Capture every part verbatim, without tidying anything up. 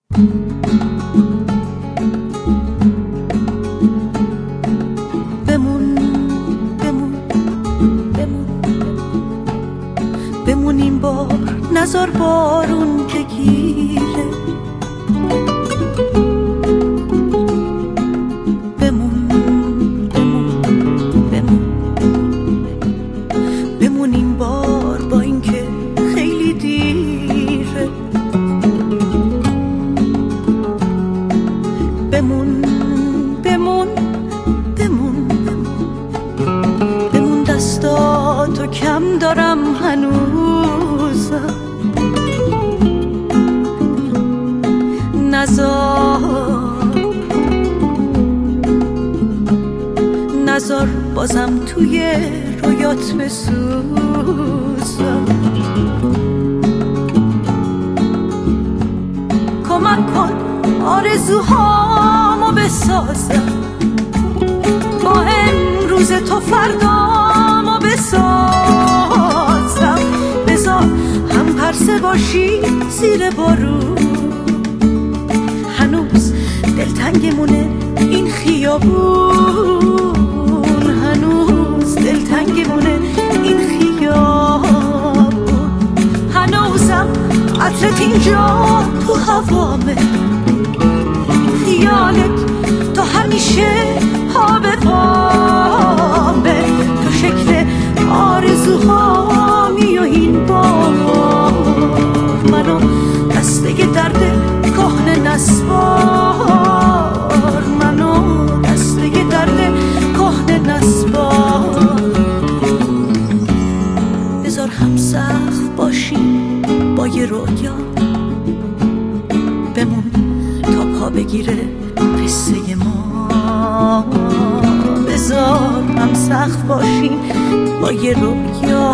بمون بمون بمون بمون این بار، نزار بارون بگیره. بمون بمون بمون بمون این بار، با اینکه خیلی دیره. بمون بمون بمون بمون دستاتو کم دارم هنوزم. نزار نزار بازم توی رویات بسوزم. کمک کن آرزوهامو بسازم، با امروز تو فردامو بسازم. بذار هم پرسه باشی زیر بارون، هنوز دلتنگمونه این خیابون، هنوز دلتنگمونه این خیابون. هنوزم عطرت اینجا تو هوامه، خیالت تو همیشه ها به پامه. تو شکل آرزوهامی و این بار منو دسته درد کهنه نسبار، منو دسته درد کهنه نسبار. بذار هم سقف باشیم با یه رویا، بمون تا پا بگیره قصه ما. بذار هم سقف باشیم با یه رویا،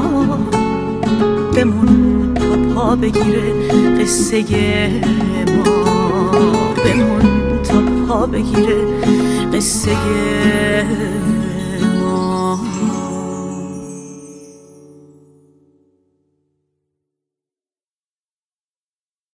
بمون تا پا بگیره قصه ما. بمون تا پا بگیره قصه